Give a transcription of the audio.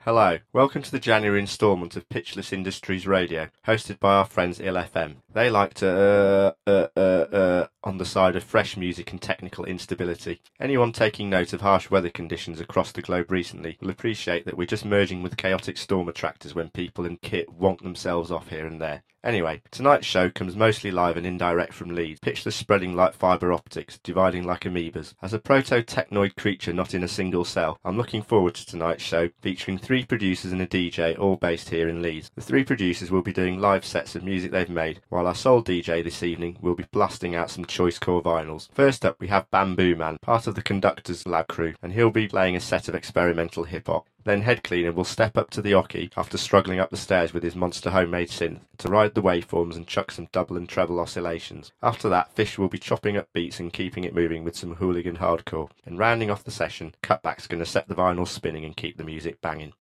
Hello, welcome to the January instalment of Pitchless Industries Radio, hosted by our friends Ill FM. They like to on the side of fresh music and technical instability. Anyone taking note of harsh weather conditions across the globe recently will appreciate that we're just merging with chaotic storm attractors when people and kit wonk themselves off here and there. Anyway, tonight's show comes mostly live and indirect from Leeds, Pitchless spreading like fibre optics, dividing like amoebas. As a proto-technoid creature not in a single cell, I'm looking forward to tonight's show, featuring 3 producers and a DJ, all based here in Leeds. The 3 producers will be doing live sets of music they've made, while our sole DJ this evening will be blasting out some choice core vinyls. First up, we have Bamboo Man, part of the Conductors Lab crew, and he'll be playing a set of experimental hip-hop. Then Head Cleaner will step up to the oche after struggling up the stairs with his monster homemade synth to ride the waveforms and chuck some double and treble oscillations. After that, Fish will be chopping up beats and keeping it moving with some hooligan hardcore. And rounding off the session, Cutback's going to set the vinyl spinning and keep the music banging.